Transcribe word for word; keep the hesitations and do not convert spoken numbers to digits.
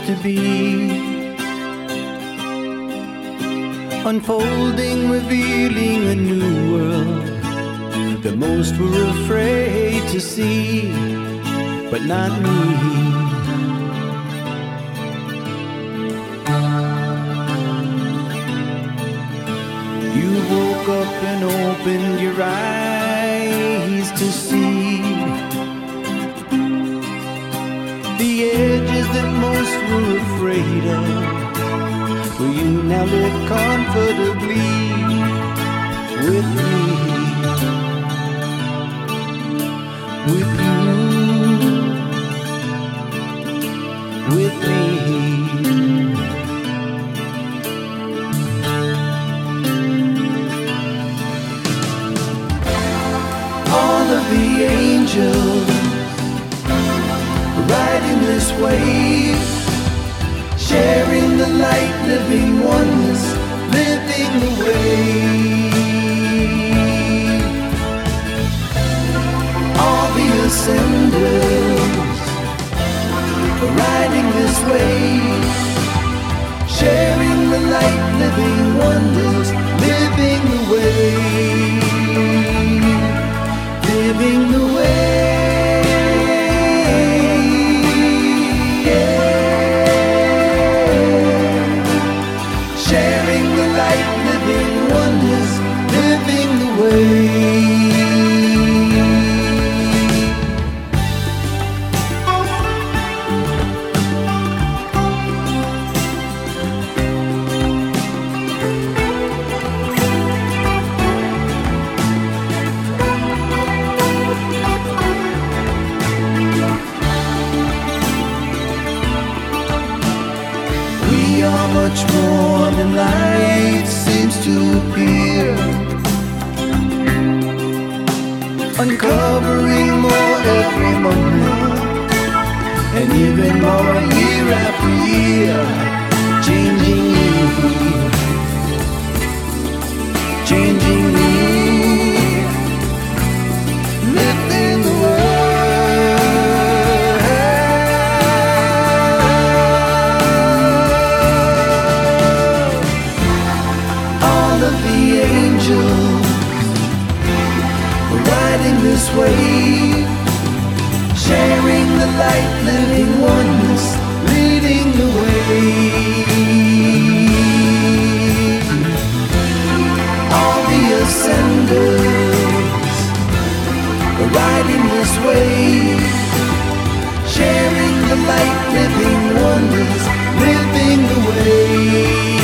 to be, unfolding, revealing a new world that most were afraid to see, but not me. You woke up and opened your eyes to see the edges that most were afraid of, where you now live comfortably with me, with you, with me. All of the angels riding this wave, sharing the light, living oneness, living the way. All the ascenders riding this wave, sharing the light, living oneness, living the way. Living the way, yeah. Sharing the light, living oneness, living the way. Much more than light seems to appear, uncovering more every moment, and even more year after year, changing you, changing me, lifting the world. Riding this wave, sharing the light, living oneness, leading the way. All the ascenders riding this wave, sharing the light, living oneness, living the way.